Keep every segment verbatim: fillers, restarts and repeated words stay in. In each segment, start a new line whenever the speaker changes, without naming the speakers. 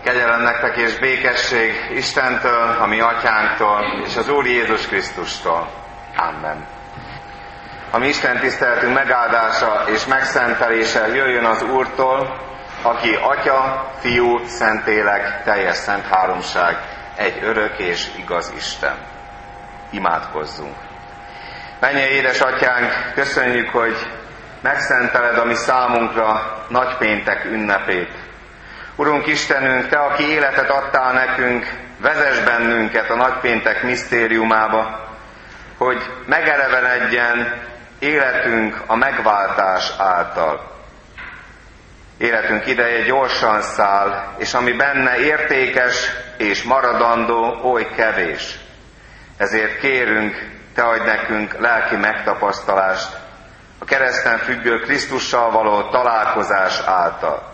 Kegyelem nektek és békesség Istentől, a mi atyánktól, és az Úr Jézus Krisztustól. Amen. A mi Isten tiszteletünk megáldása és megszentelése jöjjön az Úrtól, aki Atya, Fiú, Szentlélek, teljes szent háromság, egy örök és igaz Isten. Imádkozzunk. Mennyei édesatyánk, köszönjük, hogy megszenteled a mi számunkra nagypéntek ünnepét. Urunk Istenünk, Te, aki életet adtál nekünk, vezess bennünket a nagypéntek misztériumába, hogy megelevenedjen életünk a megváltás által. Életünk ideje gyorsan száll, és ami benne értékes és maradandó, oly kevés. Ezért kérünk, Te adj nekünk lelki megtapasztalást a kereszten függő Krisztussal való találkozás által.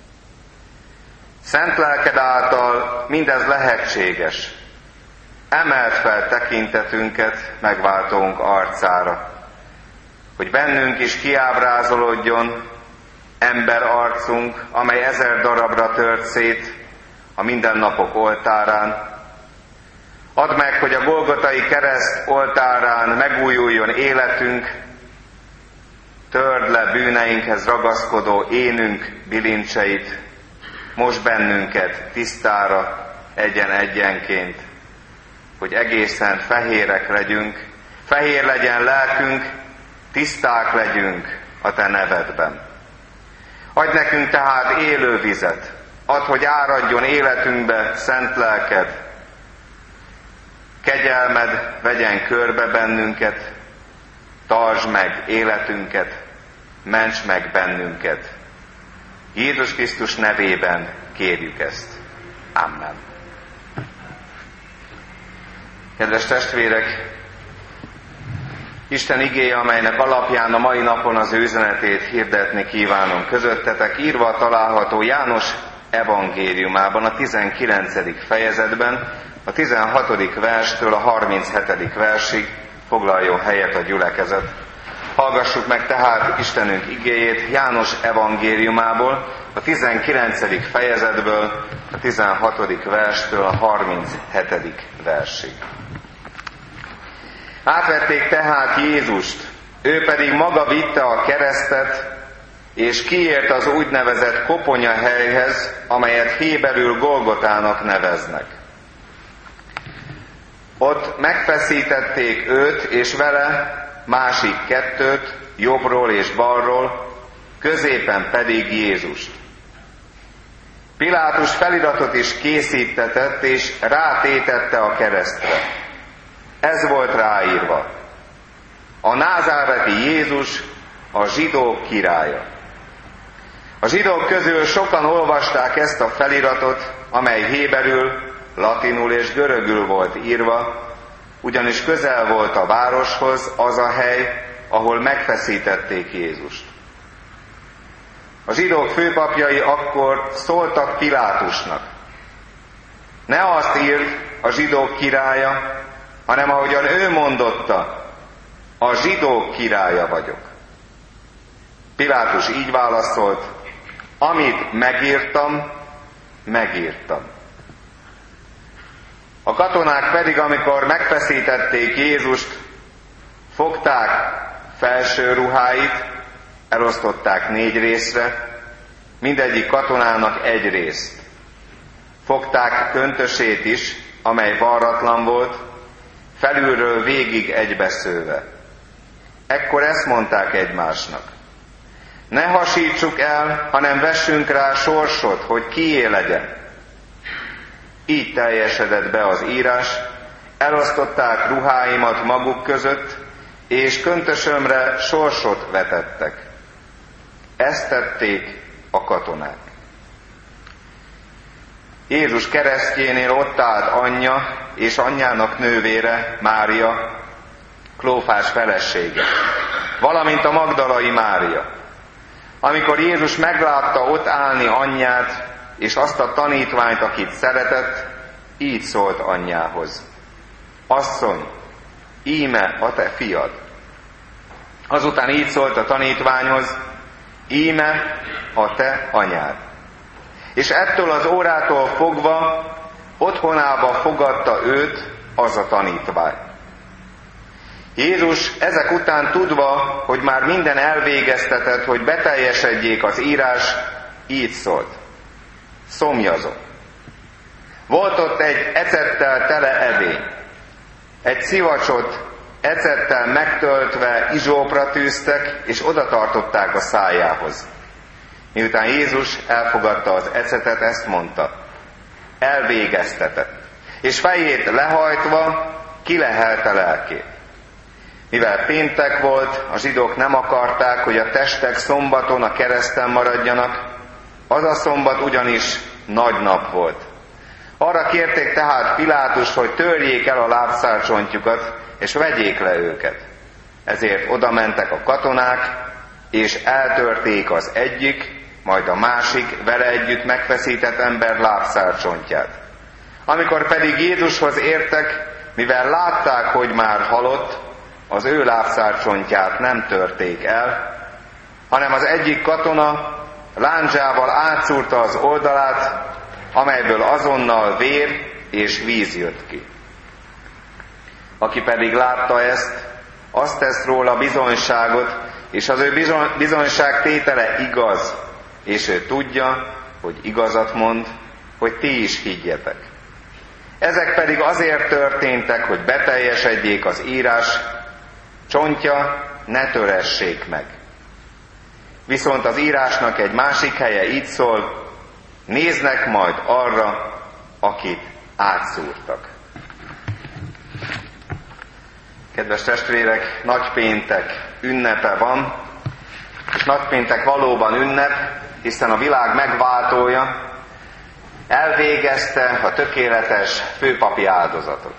Szent lelked által mindez lehetséges. Emeld fel tekintetünket megváltónk arcára, hogy bennünk is kiábrázolódjon ember arcunk, amely ezer darabra tört szét a mindennapok oltárán. Add meg, hogy a Golgotai kereszt oltárán megújuljon életünk, törd le bűneinkhez ragaszkodó énünk bilincseit, most bennünket tisztára egyen-egyenként, hogy egészen fehérek legyünk, fehér legyen lelkünk, tiszták legyünk a Te nevedben. Adj nekünk tehát élő vizet, add, hogy áradjon életünkbe szent lelked, kegyelmed vegyen körbe bennünket, tartsd meg életünket, ments meg bennünket. Jézus Krisztus nevében kérjük ezt. Amen. Kedves testvérek, Isten igéje, amelynek alapján a mai napon az ő üzenetét hirdetni kívánom közöttetek, írva található János evangéliumában, a tizenkilencedik fejezetben, a tizenhatodik verstől a harminchetedik versig. Foglaljon helyet a gyülekezet. Hallgassuk meg tehát Istenünk igéjét János evangéliumából, a tizenkilencedik fejezetből, a tizenhatodik verstől a harminchetedik versig. Átvették tehát Jézust, ő pedig maga vitte a keresztet, és kiért az úgynevezett koponya helyhez, amelyet héberül Golgotának neveznek. Ott megfeszítették őt, és vele másik kettőt, jobbról és balról, középen pedig Jézust. Pilátus feliratot is készítetett, és rátétette a keresztre. Ez volt ráírva: a názáreti Jézus, a zsidók királya. A zsidók közül sokan olvasták ezt a feliratot, amely héberül, latinul és görögül volt írva, ugyanis közel volt a városhoz az a hely, ahol megfeszítették Jézust. A zsidók főpapjai akkor szóltak Pilátusnak: ne azt írd, a zsidók királya, hanem ahogyan ő mondotta, a zsidók királya vagyok. Pilátus így válaszolt: amit megírtam, megírtam. A katonák pedig, amikor megfeszítették Jézust, fogták felső ruháit, elosztották négy részre, mindegyik katonának egy részt. Fogták köntösét is, amely varratlan volt, felülről végig egybeszőve. Ekkor ezt mondták egymásnak: ne hasítsuk el, hanem vessünk rá sorsot, hogy kié legyen. Így teljesedett be az írás, elosztották ruháimat maguk között, és köntösömre sorsot vetettek. Ezt tették a katonák. Jézus keresztjénél ott állt anyja és anyjának nővére, Mária, Klófás felesége, valamint a magdalai Mária. Amikor Jézus meglátta ott állni anyját és azt a tanítványt, akit szeretett, így szólt anyjához: asszony, íme a te fiad. Azután így szólt a tanítványhoz: íme a te anyád. És ettől az órától fogva otthonába fogadta őt az a tanítvány. Jézus ezek után tudva, hogy már minden elvégeztetett, hogy beteljesedjék az írás, így szólt. Szomjazok. Volt ott egy ecettel tele edény. Egy szivacsot ecettel megtöltve izsópra tűztek, és oda tartották a szájához. Miután Jézus elfogadta az ecetet, ezt mondta. Elvégeztetett. És fejét lehajtva kilehelte lelkét. Mivel péntek volt, a zsidók nem akarták, hogy a testek szombaton a kereszten maradjanak, az a szombat ugyanis nagy nap volt. Arra kérték tehát Pilátust, hogy törjék el a lábszárcsontjukat, és vegyék le őket. Ezért oda mentek a katonák, és eltörték az egyik, majd a másik vele együtt megfeszített ember lábszárcsontját. Amikor pedig Jézushoz értek, mivel látták, hogy már halott, az ő lábszárcsontját nem törték el, hanem az egyik katona lándzsával átszúrta az oldalát, amelyből azonnal vér és víz jött ki. Aki pedig látta ezt, azt tesz róla bizonyságot, és az ő bizonyság tétele igaz, és ő tudja, hogy igazat mond, hogy ti is higgyetek. Ezek pedig azért történtek, hogy beteljesedjék az írás, csontja ne töressék meg. Viszont az írásnak egy másik helye így szól, néznek majd arra, akit átszúrtak. Kedves testvérek, nagypéntek ünnepe van, és nagypéntek valóban ünnep, hiszen a világ megváltója elvégezte a tökéletes főpapi áldozatot.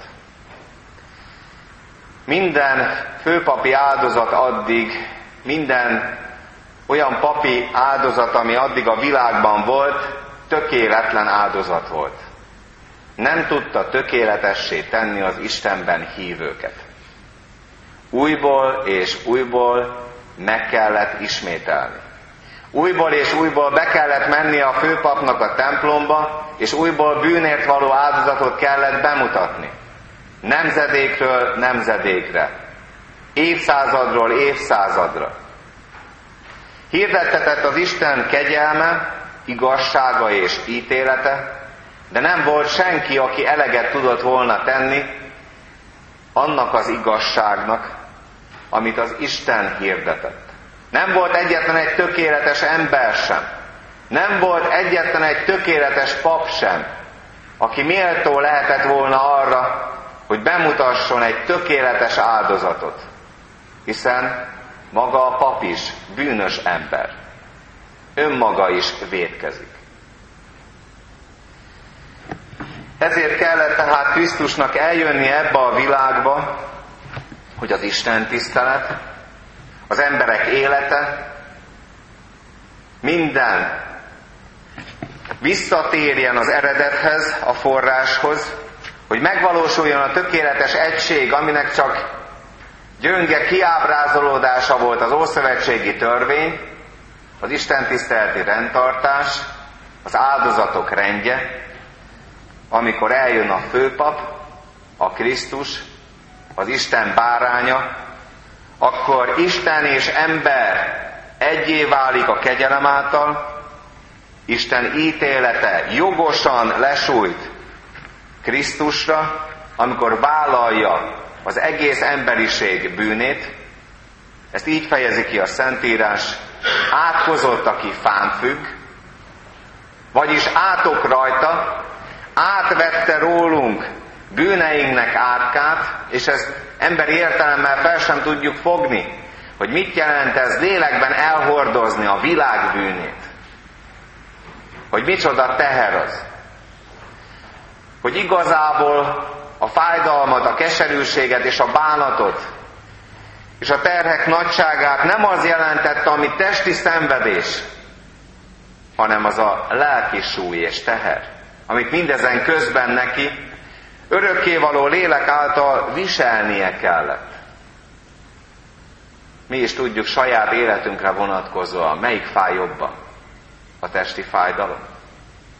Minden főpapi áldozat addig, minden olyan papi áldozat, ami addig a világban volt, tökéletlen áldozat volt. Nem tudta tökéletessé tenni az Istenben hívőket. Újból és újból meg kellett ismételni. Újból és újból be kellett menni a főpapnak a templomba, és újból bűnért való áldozatot kellett bemutatni. Nemzedékről nemzedékre. Évszázadról évszázadra. Hirdettetett az Isten kegyelme, igazsága és ítélete, de nem volt senki, aki eleget tudott volna tenni annak az igazságnak, amit az Isten hirdetett. Nem volt egyetlen egy tökéletes ember sem. Nem volt egyetlen egy tökéletes pap sem, aki méltó lehetett volna arra, hogy bemutasson egy tökéletes áldozatot. Hiszen maga a pap is bűnös ember. Önmaga is vétkezik. Ezért kellett tehát Krisztusnak eljönni ebbe a világba, hogy az Isten tisztelet, az emberek élete, minden visszatérjen az eredethez, a forráshoz, hogy megvalósuljon a tökéletes egység, aminek csak gyönge kiábrázolódása volt az ószövetségi törvény, az istentiszteleti rendtartás, az áldozatok rendje, amikor eljön a főpap, a Krisztus, az Isten báránya, akkor Isten és ember egyé válik a kegyelem által, Isten ítélete jogosan lesújt Krisztusra, amikor vállalja az egész emberiség bűnét. Ezt így fejezi ki a Szentírás: átkozott, aki fán függ, vagyis átok rajta, átvette rólunk bűneinknek árkát, és ezt emberi értelemmel fel sem tudjuk fogni, hogy mit jelent ez lélekben elhordozni a világ bűnét. Hogy micsoda teher az. Hogy igazából a fájdalmat, a keserűséget és a bánatot és a terhek nagyságát nem az jelentette, ami testi szenvedés, hanem az a lelki súly és teher, amit mindezen közben neki örökkévaló lélek által viselnie kellett. Mi is tudjuk saját életünkre vonatkozóan, melyik fáj jobban? A testi fájdalom?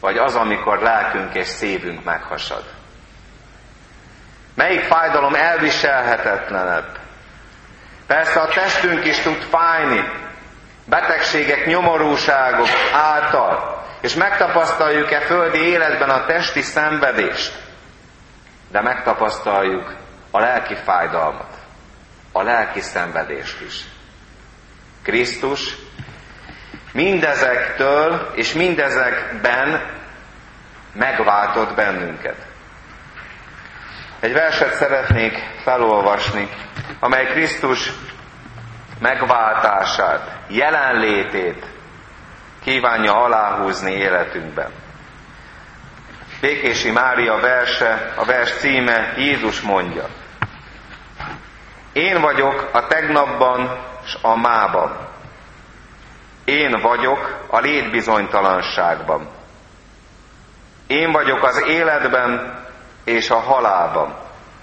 vagy az, amikor lelkünk és szívünk meghasad? Melyik fájdalom elviselhetetlenebb? Persze a testünk is tud fájni, betegségek, nyomorúságok által, és megtapasztaljuk-e földi életben a testi szenvedést, de megtapasztaljuk a lelki fájdalmat, a lelki szenvedést is. Krisztus mindezektől és mindezekben megváltott bennünket. Egy verset szeretnék felolvasni, amely Krisztus megváltását, jelenlétét kívánja aláhúzni életünkben. Békési Mária verse, a vers címe Jézus mondja: Én vagyok a tegnapban s a mában. Én vagyok a létbizonytalanságban. Én vagyok az életben és a halálban.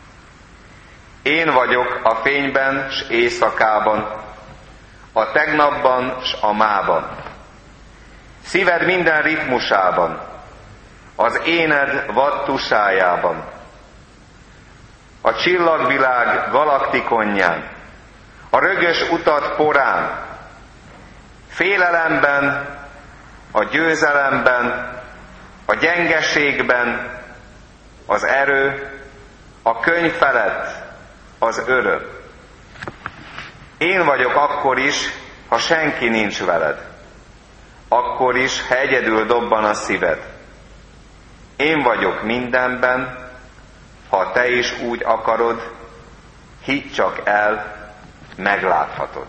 Én vagyok a fényben s éjszakában, a tegnapban s a mában. Szíved minden ritmusában, az éned vattusájában, a csillagvilág galaktikonján, a rögös utat porán, félelemben, a győzelemben, a gyengeségben, az erő, a könyv felett, az örök. Én vagyok akkor is, ha senki nincs veled. Akkor is, ha egyedül dobban a szíved. Én vagyok mindenben, ha te is úgy akarod, hidd csak el, megláthatod.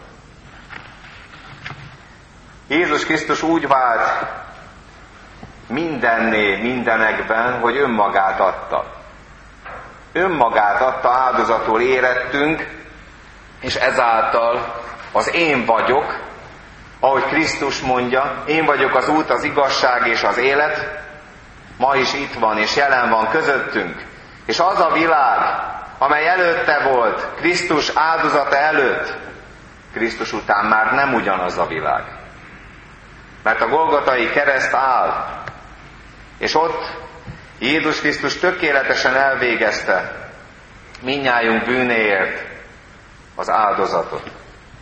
Jézus Krisztus úgy vált mindenné, mindenekben, hogy önmagát adta. Önmagát adta, áldozatul érettünk, és ezáltal az én vagyok, ahogy Krisztus mondja, én vagyok az út, az igazság és az élet, ma is itt van és jelen van közöttünk. És az a világ, amely előtte volt, Krisztus áldozata előtt, Krisztus után már nem ugyanaz a világ. Mert a Golgotai kereszt áll, és ott Jézus Krisztus tökéletesen elvégezte mindnyájunk bűnéért az áldozatot.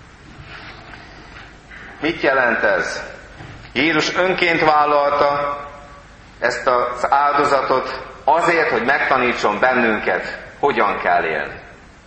Mit jelent ez? Jézus önként vállalta ezt az áldozatot azért, hogy megtanítson bennünket, hogyan kell élni.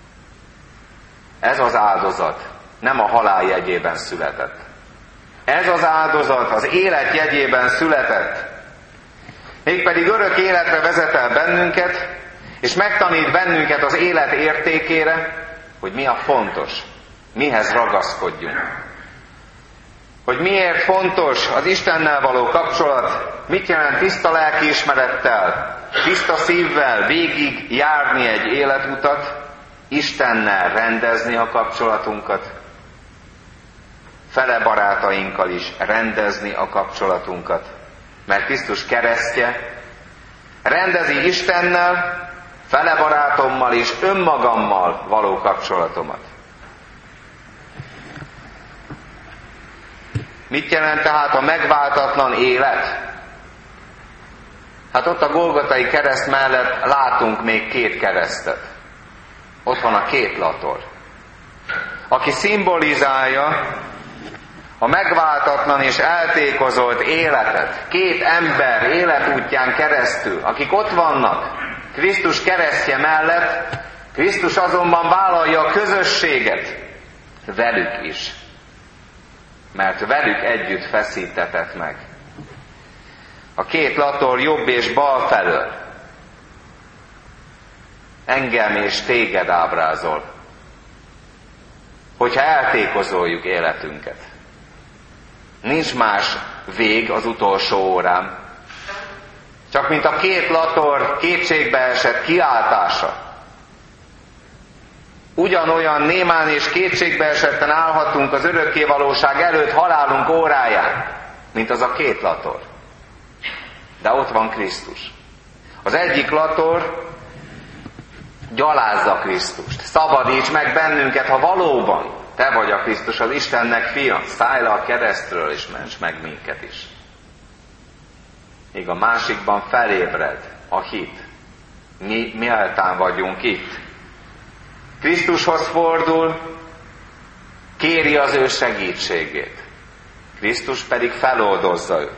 Ez az áldozat nem a halál jegyében született. Ez az áldozat az élet jegyében született. Mégpedig örök életre vezet el bennünket, és megtanít bennünket az élet értékére, hogy mi a fontos, mihez ragaszkodjunk. Hogy miért fontos az Istennel való kapcsolat, mit jelent tiszta lelkiismerettel, tiszta szívvel végig járni egy életutat, Istennel rendezni a kapcsolatunkat, fele barátainkkal is rendezni a kapcsolatunkat. Mert Krisztus keresztje rendezi Istennel, fele barátommal és önmagammal való kapcsolatomat. Mit jelent tehát a megváltatlan élet? Hát ott a Golgotai kereszt mellett látunk még két keresztet. Ott van a két lator, aki szimbolizálja a megváltatlan és eltékozolt életet. Két ember életútján keresztül, akik ott vannak Krisztus keresztje mellett, Krisztus azonban vállalja a közösséget velük is. Mert velük együtt feszítetett meg. A két lator jobb és bal felől engem és téged ábrázol, hogyha eltékozoljuk életünket. Nincs más vég az utolsó órán, csak mint a két lator kétségbeesett kiáltása. Ugyanolyan némán és kétségbeesetten állhatunk az örökkévalóság előtt halálunk óráján, mint az a két lator. De ott van Krisztus. Az egyik lator gyalázza Krisztust. Szabadíts meg bennünket, ha valóban te vagy a Krisztus, az Istennek fia. Szállj le a keresztről, és ments meg minket is. míg a másikban felébred a hit. Mi méltán vagyunk itt. Krisztushoz fordul, kéri az ő segítségét. Krisztus pedig feloldozza őt.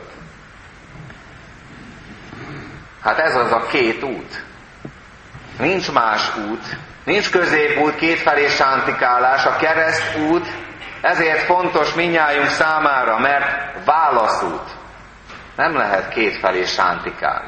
Hát ez az a két út. Nincs más út, nincs középút, kétfelé sántikálás, a keresztút, ezért fontos mindnyájunk számára, mert válaszút. Nem lehet kétfelé sántikálni.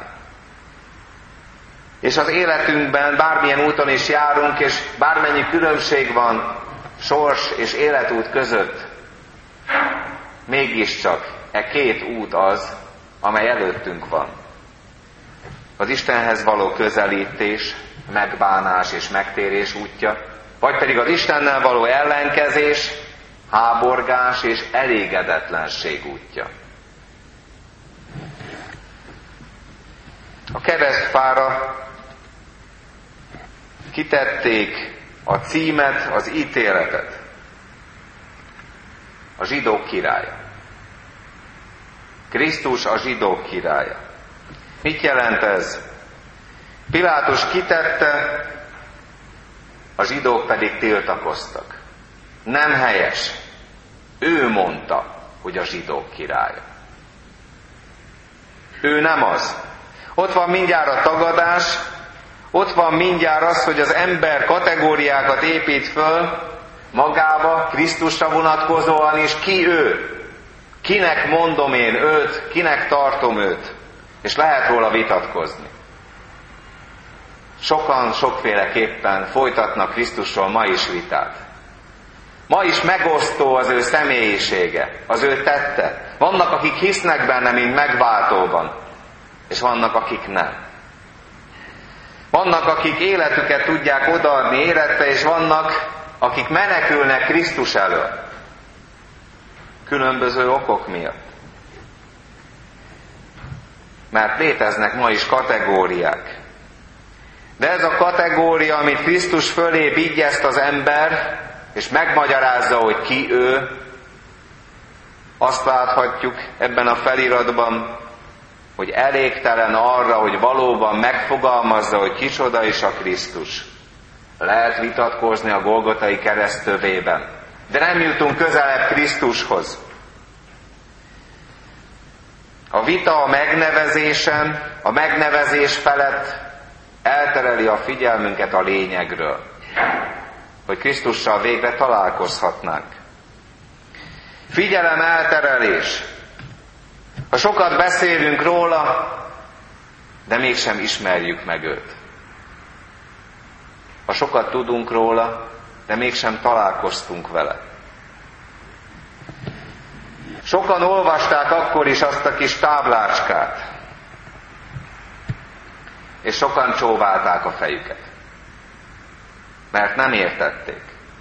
És az életünkben bármilyen úton is járunk, és bármennyi különbség van sors és életút között, mégiscsak e két út az, amely előttünk van. Az Istenhez való közelítés, megbánás és megtérés útja, vagy pedig az Istennel való ellenkezés, háborgás és elégedetlenség útja. A keresztfára kitették a címet, az ítéletet. A zsidók királya. Krisztus a zsidók királya. Mit jelent ez? Pilátus kitette, a zsidók pedig tiltakoztak. Nem helyes. Ő mondta, hogy a zsidók királya. Ő nem az. Ott van mindjárt a tagadás, ott van mindjárt az, hogy az ember kategóriákat épít föl magába, Krisztusra vonatkozóan is, ki ő. Kinek mondom én őt, kinek tartom őt. És lehet róla vitatkozni. Sokan sokféleképpen folytatnak Krisztusról ma is vitát. Ma is megosztó az ő személyisége, az ő tette. Vannak, akik hisznek benne, mint megváltóban, és vannak, akik nem. Vannak, akik életüket tudják odaadni érette, és vannak, akik menekülnek Krisztus elől. Különböző okok miatt. Mert léteznek ma is kategóriák. De ez a kategória, amit Krisztus fölé vigyezt az ember, és megmagyarázza, hogy ki ő, azt láthatjuk ebben a feliratban, hogy elégtelen arra, hogy valóban megfogalmazza, hogy kicsoda is a Krisztus. Lehet vitatkozni a Golgotai kereszt tövében, de nem jutunk közelebb Krisztushoz. A vita a megnevezésen, a megnevezés felett eltereli a figyelmünket a lényegről, hogy Krisztussal végre találkozhatnánk. Figyelem elterelés. Ha sokat beszélünk róla, de mégsem ismerjük meg őt. Ha sokat tudunk róla, de mégsem találkoztunk vele. Sokan olvasták akkor is azt a kis táblácskát, és sokan csóválták a fejüket, mert nem értették.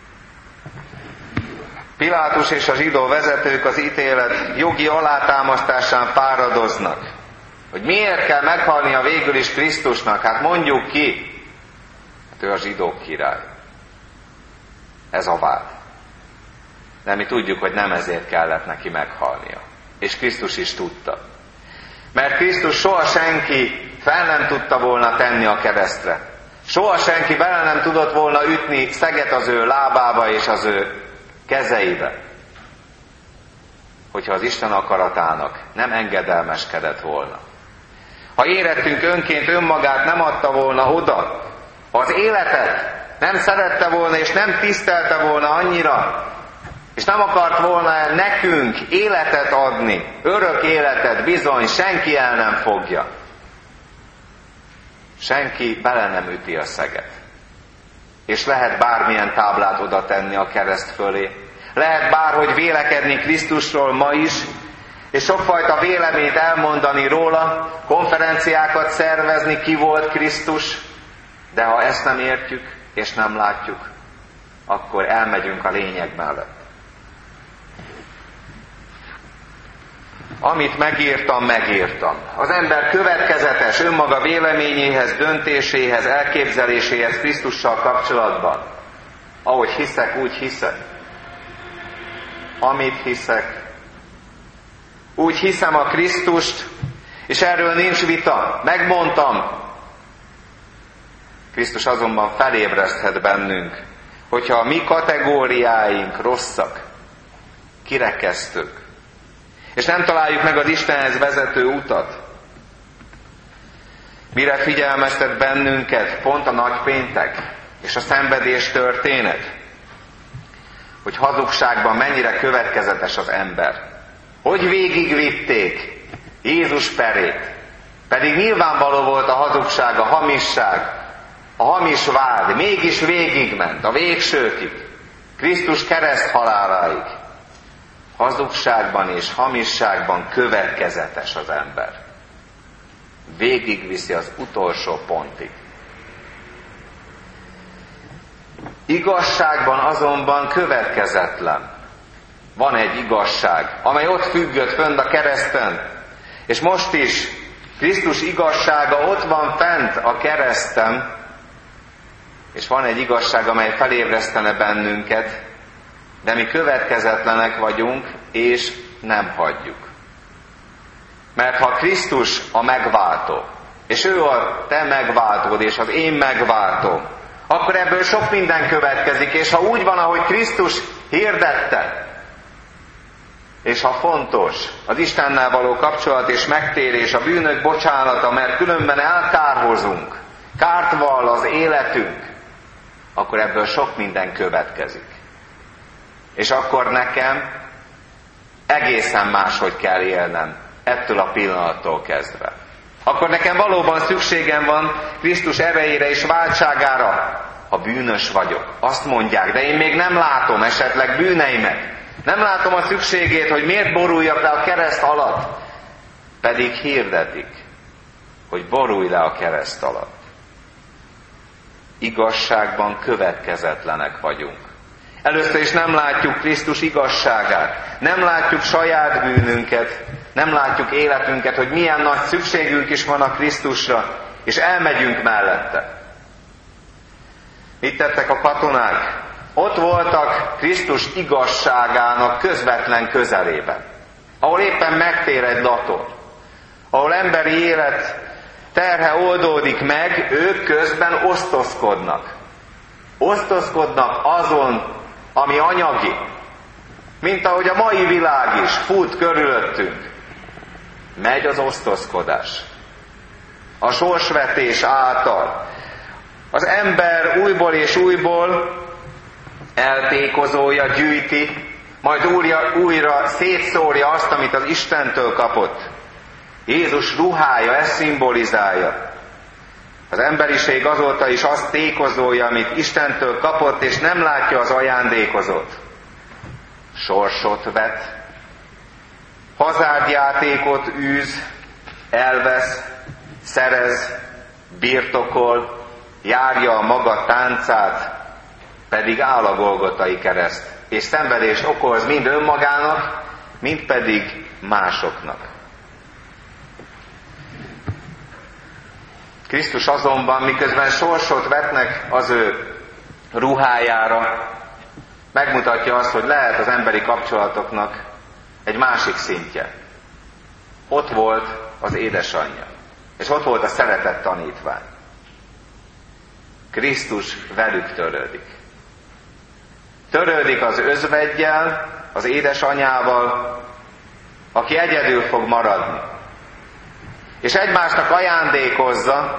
Pilátus és a zsidó vezetők az ítélet jogi alátámasztásán fáradoznak, hogy miért kell meghalnia végül is Krisztusnak, hát mondjuk ki, hát ő a zsidók király. Ez a vád. De mi tudjuk, hogy nem ezért kellett neki meghalnia. És Krisztus is tudta. Mert Krisztus soha senki fel nem tudta volna tenni a keresztre. Soha senki bele nem tudott volna ütni szeget az ő lábába és az ő kezeibe, hogyha az Isten akaratának nem engedelmeskedett volna. Ha érettünk önként önmagát nem adta volna oda, ha az életet nem szerette volna és nem tisztelte volna annyira, és nem akart volna nekünk életet adni, örök életet, bizony senki el nem fogja. Senki bele nem üti a szeget. És lehet bármilyen táblát oda tenni a kereszt fölé. Lehet bárhogy vélekedni Krisztusról ma is, és sokfajta véleményt elmondani róla, konferenciákat szervezni, ki volt Krisztus, de ha ezt nem értjük, és nem látjuk, akkor elmegyünk a lényeg mellett. Amit megírtam, megírtam. Az ember következetes önmaga véleményéhez, döntéséhez, elképzeléséhez Krisztussal kapcsolatban. Ahogy hiszek, úgy hiszek. Amit hiszek. Úgy hiszem a Krisztust, És erről nincs vita, megmondtam. Krisztus azonban felébreszthet bennünk, hogyha a mi kategóriáink rosszak, kirekesztők, és nem találjuk meg az Istenhez vezető utat. Mire figyelmeztet bennünket pont a nagypéntek és a szenvedés történet? Hogy hazugságban mennyire következetes az ember. Hogy végigvitték Jézus perét, pedig nyilvánvaló volt a hazugság, a hamisság, a hamis vád, mégis végigment a végsőkig, Krisztus kereszt haláláig. Hazugságban és hamisságban következetes az ember. Végigviszi az utolsó pontig. Igazságban azonban következetlen. Van egy igazság, amely ott függött fönt a kereszten, és most is Krisztus igazsága ott van fent a kereszten, és van egy igazság, amely felébresztene bennünket, de mi következetlenek vagyunk, és nem hagyjuk. Mert ha Krisztus a megváltó, és ő a te megváltód, és az én megváltóm, akkor ebből sok minden következik, és ha úgy van, ahogy Krisztus hirdette, és ha fontos az Istennel való kapcsolat és megtérés, a bűnök bocsánata, mert különben elkárhozunk, kárt vall az életünk, akkor ebből sok minden következik. És akkor nekem egészen máshogy kell élnem ettől a pillanattól kezdve. Akkor nekem valóban szükségem van Krisztus erejére és váltságára, ha bűnös vagyok. Azt mondják, de én még nem látom esetleg bűneimet. Nem látom a szükségét, hogy miért boruljak le a kereszt alatt. Pedig hirdetik, hogy borulj le a kereszt alatt. Igazságban következetlenek vagyunk. Először is nem látjuk Krisztus igazságát, nem látjuk saját bűnünket, nem látjuk életünket, hogy milyen nagy szükségünk is van a Krisztusra, és elmegyünk mellette. Mit tettek a katonák? Ott voltak Krisztus igazságának közvetlen közelében, ahol éppen megtér egy lator, ahol emberi élet terhe oldódik meg, ők közben osztozkodnak. Osztozkodnak azon, ami anyagi, mint ahogy a mai világ is fut körülöttünk. Megy az osztozkodás. A sorsvetés által. Az ember újból és újból eltékozolja, gyűjti, majd újra, újra szétszórja azt, amit az Istentől kapott. Jézus ruhája ezt szimbolizálja. Az emberiség azóta is azt tékozolja, amit Istentől kapott, és nem látja az ajándékozót. Sorsot vet, hazárdjátékot űz, elvesz, szerez, birtokol, járja a maga táncát, pedig áll a Golgotai kereszt, és szenvedést okoz mind önmagának, mind pedig másoknak. Krisztus azonban, miközben sorsot vetnek az ő ruhájára, megmutatja azt, hogy lehet az emberi kapcsolatoknak egy másik szintje. Ott volt az édesanyja, és ott volt a szeretett tanítvány. Krisztus velük törődik. Törődik az özveggyel, az édesanyával, aki egyedül fog maradni. És egymásnak ajándékozza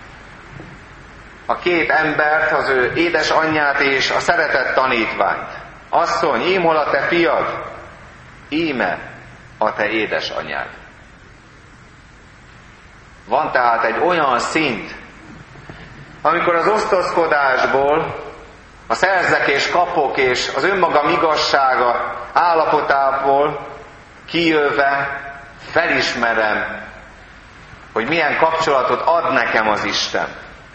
a két embert, az ő édesanyját és a szeretett tanítványt. Asszony, ím hol a te fiad? Íme a te édesanyád. Van tehát egy olyan szint, amikor az osztozkodásból, a szerzek és kapok és az önmagam igazsága állapotából kijöve felismerem, hogy milyen kapcsolatot ad nekem az Isten.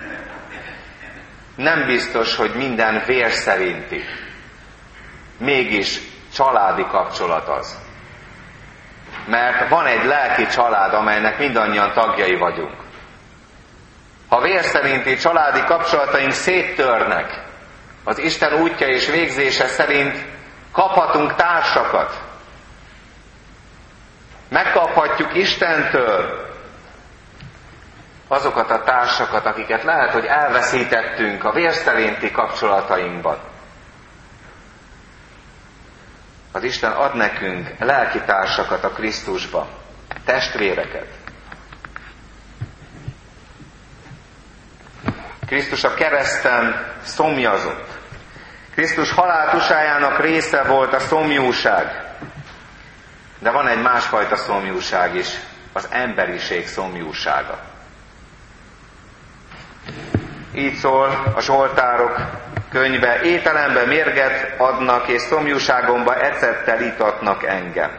Nem biztos, hogy minden vér szerinti. Mégis családi kapcsolat az. Mert van egy lelki család, amelynek mindannyian tagjai vagyunk. Ha vér szerinti családi kapcsolataink széttörnek, az Isten útja és végzése szerint kaphatunk társakat. Megkaphatjuk Istentől azokat a társakat, akiket lehet, hogy elveszítettünk a vérszerinti kapcsolatainkban. Az Isten ad nekünk lelki társakat a Krisztusban, testvéreket. Krisztus a kereszten szomjazott. Krisztus haláltusájának része volt a szomjúság. De van egy másfajta szomjúság is, az emberiség szomjúsága. Így szól a Zsoltárok könyve: ételembe mérget adnak, és szomjúságomba ecettel itatnak engem.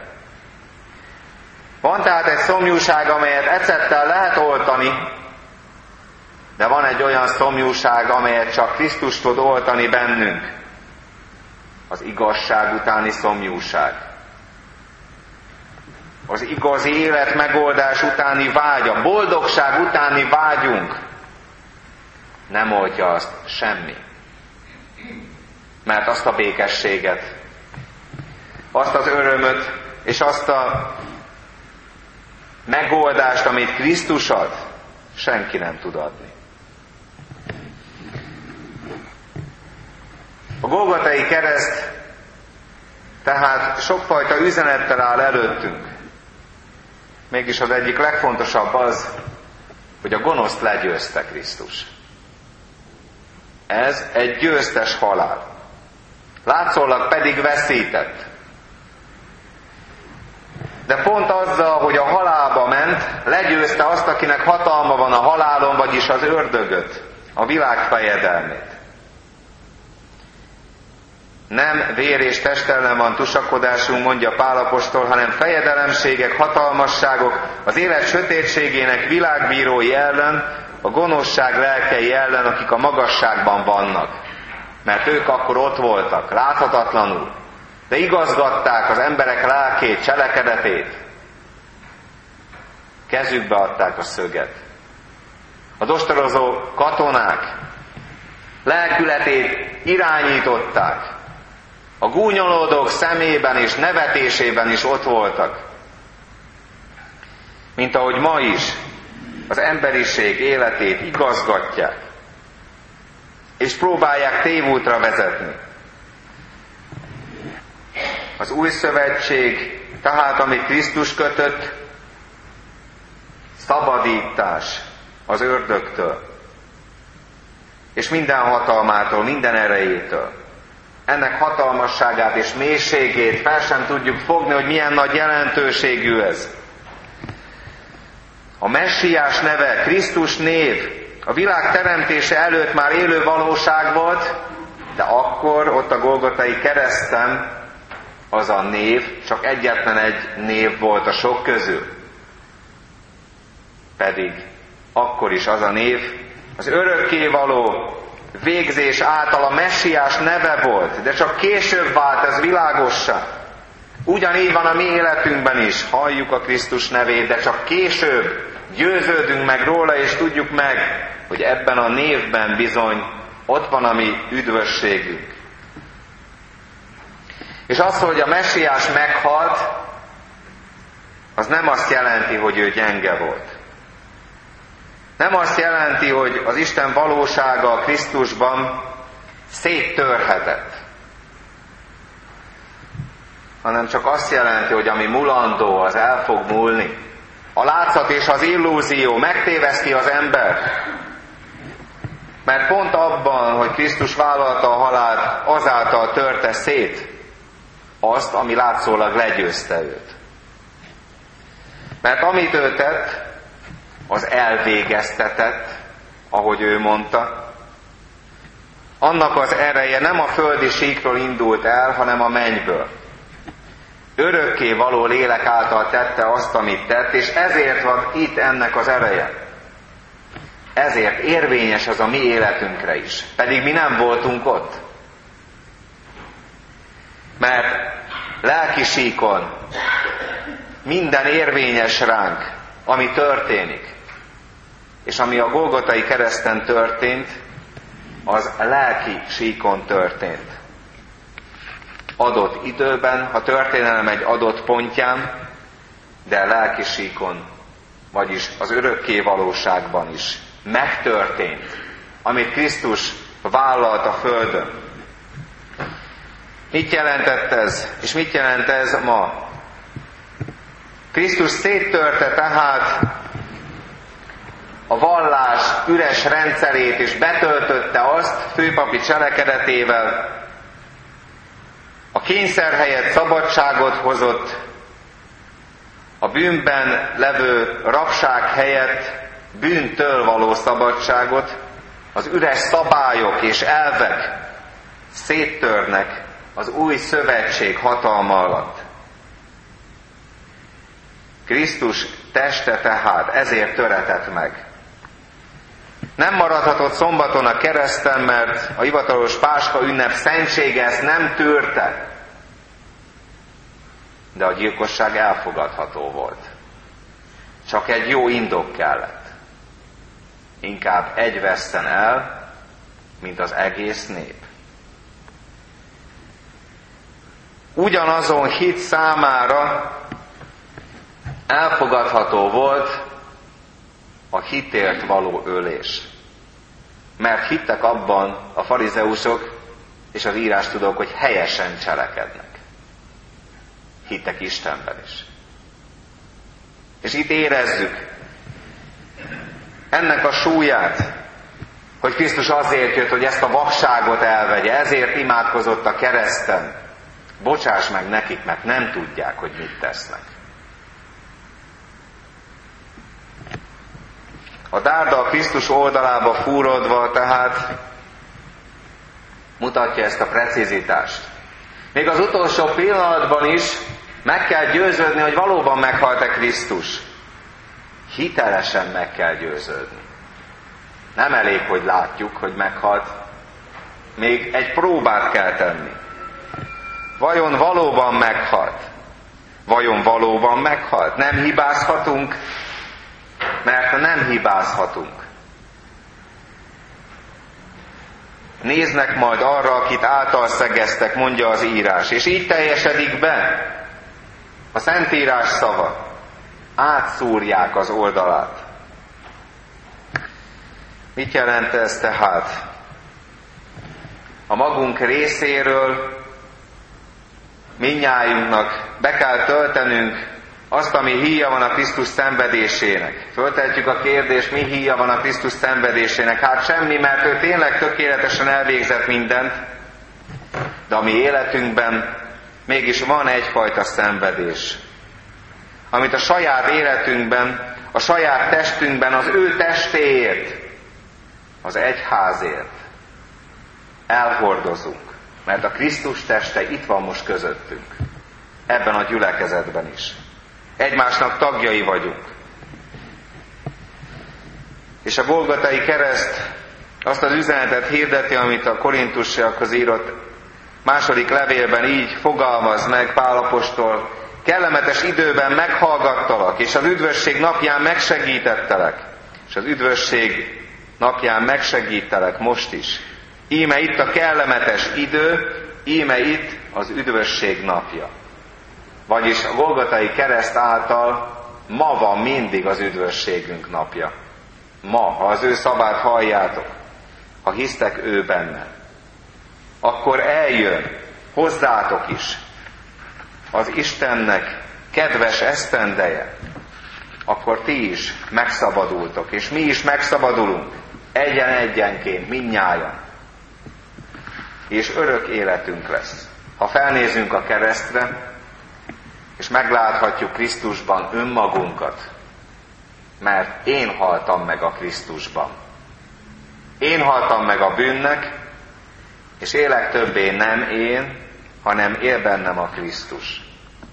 Van tehát egy szomjúság, amelyet ecettel lehet oltani, de van egy olyan szomjúság, amelyet csak Krisztus tud oltani bennünk. Az igazság utáni szomjúság. Az igazi élet megoldás utáni vágy, a boldogság utáni vágyunk nem oltja azt semmi. Mert azt a békességet, azt az örömöt, és azt a megoldást, amit Krisztus ad, senki nem tud adni. A Golgotai kereszt tehát sokfajta üzenettel áll előttünk. Mégis az egyik legfontosabb az, hogy a gonoszt legyőzte Krisztus. Ez egy győztes halál. Látszólag pedig veszített. De pont azzal, hogy a halálba ment, legyőzte azt, akinek hatalma van a halálon, vagyis az ördögöt, a világ fejedelmét. Nem vér és test ellen van tusakodásunk, mondja Pál apostol, hanem fejedelemségek, hatalmasságok, az élet sötétségének világbírói ellen, a gonoszság lelkei ellen, akik a magasságban vannak. Mert ők akkor ott voltak, láthatatlanul, de igazgatták az emberek lelkét, cselekedetét. Kezükbe adták a szöget. A dostorozó katonák lelkületét irányították. A gúnyolódók szemében és nevetésében is ott voltak. Mint ahogy ma is az emberiség életét igazgatják, és próbálják tévútra vezetni. Az új szövetség, tehát amit Krisztus kötött, szabadítás az ördögtől, és minden hatalmától, minden erejétől. Ennek hatalmasságát és mélységét fel sem tudjuk fogni, hogy milyen nagy jelentőségű ez. A Messiás neve, Krisztus név, a világ teremtése előtt már élő valóság volt, de akkor ott a Golgotai kereszten az a név, csak egyetlen egy név volt a sok közül. Pedig akkor is az a név az örökkévaló végzés által a Messiás neve volt, de csak később vált ez világossá. Ugyanígy van a mi életünkben is, halljuk a Krisztus nevét, de csak később győződünk meg róla, és tudjuk meg, hogy ebben a névben bizony ott van a mi üdvösségünk. És az, hogy a Messiás meghalt, az nem azt jelenti, hogy ő gyenge volt. Nem azt jelenti, hogy az Isten valósága a Krisztusban széttörhetett, hanem csak azt jelenti, hogy ami mulandó, az el fog múlni. A látszat és az illúzió megtéveszti az embert. Mert pont abban, hogy Krisztus vállalta a halált, azáltal törte szét azt, ami látszólag legyőzte őt. Mert amit ő tett, az elvégeztetett, ahogy ő mondta. Annak az ereje nem a földi síkról indult el, hanem a mennyből. Örökké való lélek által tette azt, amit tett, és ezért van itt ennek az ereje. Ezért érvényes az a mi életünkre is. Pedig mi nem voltunk ott. Mert lelki síkon minden érvényes ránk, ami történik. És ami a Golgotai kereszten történt, az lelki síkon történt. Adott időben, a történelem egy adott pontján, de lelki síkon vagyis az örökké valóságban is megtörtént, amit Krisztus vállalt a földön. Mit jelentett ez, és mit jelent ez ma? Krisztus széttörte tehát a vallás üres rendszerét, és betöltötte azt főpapi cselekedetével. A kényszer helyett szabadságot hozott, a bűnben levő rabság helyett bűntől való szabadságot, az üres szabályok és elvek széttörnek az új szövetség hatalma alatt. Krisztus teste tehát ezért töretett meg. Nem maradhatott szombaton a kereszten, mert a hivatalos Páska ünnep szentsége ezt nem tűrte. De a gyilkosság elfogadható volt. Csak egy jó indok kellett. Inkább egy vesszen el, mint az egész nép. Ugyanazon hit számára elfogadható volt a hitért való ölés. Mert hittek abban a farizeusok és az írástudók, hogy helyesen cselekednek. Hittek Istenben is. És itt érezzük ennek a súlyát, hogy Krisztus azért jött, hogy ezt a vakságot elvegye, ezért imádkozott a kereszten. Bocsáss meg nekik, mert nem tudják, hogy mit tesznek. A dárda a Krisztus oldalába fúrodva tehát mutatja ezt a precizitást. Még az utolsó pillanatban is meg kell győződni, hogy valóban meghalt-e Krisztus. Hitelesen meg kell győződni. Nem elég, hogy látjuk, hogy meghalt. Még egy próbát kell tenni. Vajon valóban meghalt? Vajon valóban meghalt? Nem hibázhatunk, mert nem hibázhatunk. Néznek majd arra, akit által szegeztek, mondja az írás, és így teljesedik be a Szentírás szava. Átszúrják az oldalát. Mit jelent ez tehát? A magunk részéről mindnyájunknak be kell töltenünk azt, ami híja van a Krisztus szenvedésének. Föltehetjük a kérdést, mi híja van a Krisztus szenvedésének? Hát semmi, mert ő tényleg tökéletesen elvégzett mindent, de a mi életünkben mégis van egyfajta szenvedés, amit a saját életünkben, a saját testünkben, az ő testéért, az egyházért elhordozunk. Mert a Krisztus teste itt van most közöttünk, ebben a gyülekezetben is. Egymásnak tagjai vagyunk. És a Golgotai kereszt azt az üzenetet hirdeti, amit a Korintusiakhoz írott második levélben így fogalmaz meg Pál apostol: kellemetes időben meghallgattalak, és az üdvösség napján megsegítettelek, és az üdvösség napján megsegítelek most is. Íme itt a kellemetes idő, íme itt az üdvösség napja. Vagyis a Golgotai kereszt által ma van mindig az üdvösségünk napja. Ma, ha az ő szabát halljátok, ha hisztek ő benne, akkor eljön hozzátok is az Istennek kedves esztendeje, akkor ti is megszabadultok, és mi is megszabadulunk, egyen-egyenként, mindnyájan. És örök életünk lesz. Ha felnézünk a keresztre, és megláthatjuk Krisztusban önmagunkat, mert én haltam meg a Krisztusban. Én haltam meg a bűnnek, és élek többé nem én, hanem él bennem a Krisztus.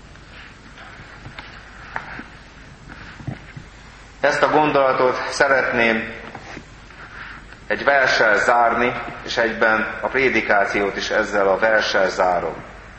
Ezt a gondolatot szeretném egy verssel zárni, és egyben a prédikációt is ezzel a verssel zárom.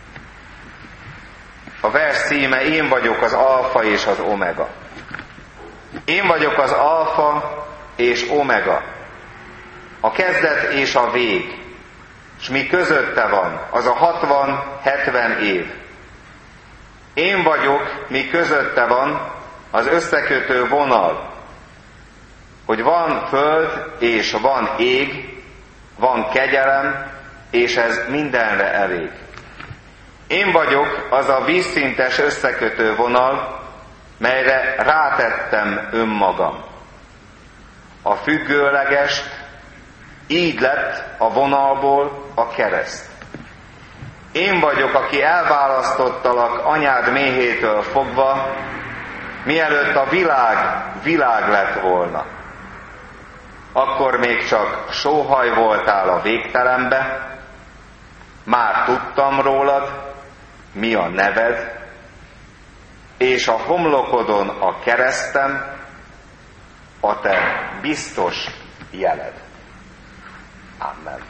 A vers címe: én vagyok az alfa és az omega. Én vagyok az alfa és omega, a kezdet és a vég, és mi közötte van, az a hatvan-hetven év. Én vagyok, mi közötte van, az összekötő vonal, hogy van föld és van ég, van kegyelem, és ez mindenre elég. Én vagyok az a vízszintes összekötő vonal, melyre rátettem önmagam. A függőlegest, így lett a vonalból a kereszt. Én vagyok, aki elválasztottalak anyád méhétől fogva, mielőtt a világ világ lett volna. Akkor még csak sóhaj voltál a végtelenbe, már tudtam rólad, mi a neved, és a homlokodon a keresztem, a te biztos jeled. Amen.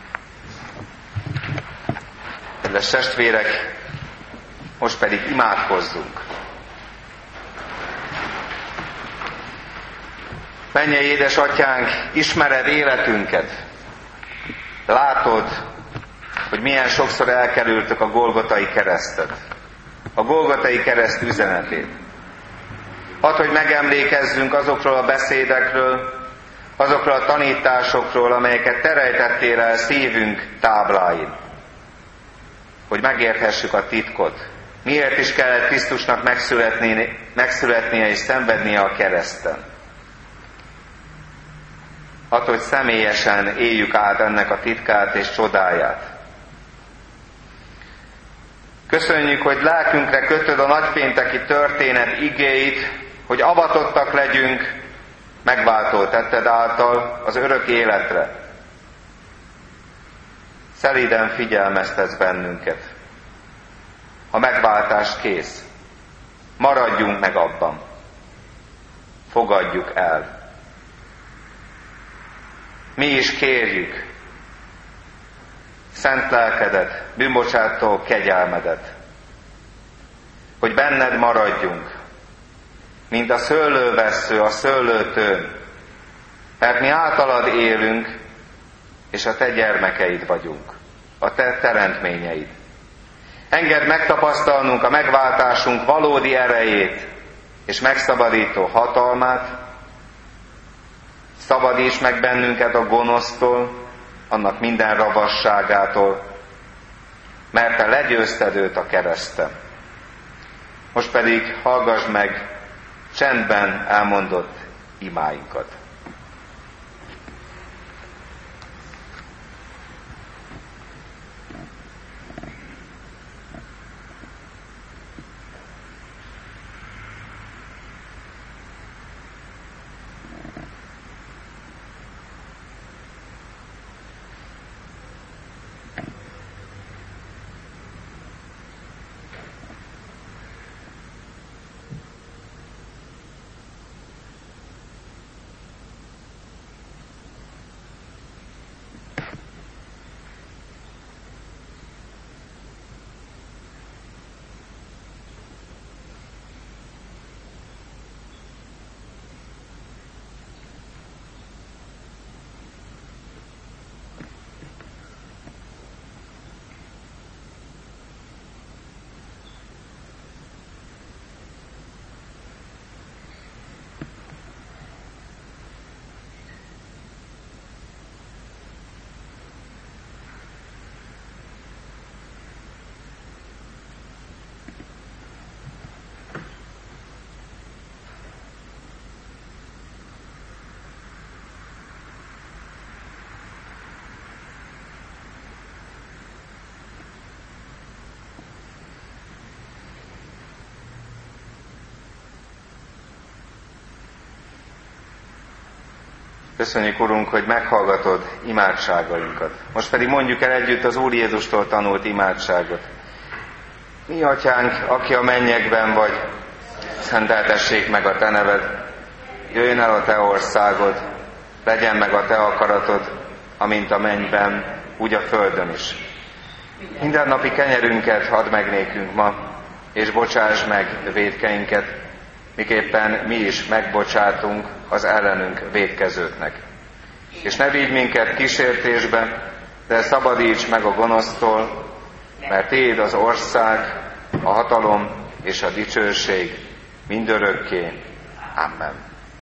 Kedves testvérek, most pedig imádkozzunk. Mennyei édesatyánk, ismered életünket. Látod, hogy milyen sokszor elkerültük a Golgotai keresztet, a Golgotai kereszt üzenetét. Hadd, hogy megemlékezzünk azokról a beszédekről, azokról a tanításokról, amelyeket te rejtettél el szívünk tábláin. Hogy megérthessük a titkot. Miért is kellett Krisztusnak megszületnie, megszületnie és szenvednie a kereszten. Hadd, hogy személyesen éljük át ennek a titkát és csodáját. Köszönjük, hogy lelkünkre kötöd a nagypénteki történet igéit, hogy avatottak legyünk megváltó tetted által az örök életre. Szelíden figyelmeztetsz bennünket. A megváltás kész. Maradjunk meg abban. Fogadjuk el. Mi is kérjük szent lelkedet, bűnbocsátó kegyelmedet, hogy benned maradjunk, mint a szőlővessző a szőlőtőn, mert mi általad élünk, és a te gyermekeid vagyunk, a te teremtményeid. Engedd megtapasztalnunk a megváltásunk valódi erejét és megszabadító hatalmát, szabadíts meg bennünket a gonosztól, annak minden ravasságától, mert te legyőzted őt a kereszten. Most pedig hallgass meg csendben elmondott imáinkat. Köszönjük, Urunk, hogy meghallgatod imádságainkat. Most pedig mondjuk el együtt az Úr Jézustól tanult imádságot. Mi, Atyánk, aki a mennyekben vagy, szenteltessék meg a te neved, jöjjön el a te országod, legyen meg a te akaratod, amint a mennyben, úgy a földön is. Mindennapi kenyerünket add meg nékünk ma, és bocsáss meg vétkeinket, miképpen mi is megbocsátunk az ellenünk vétkezőknek. És ne vigy minket kísértésbe, de szabadíts meg a gonosztól, mert tiéd az ország, a hatalom és a dicsőség mindörökké. Amen.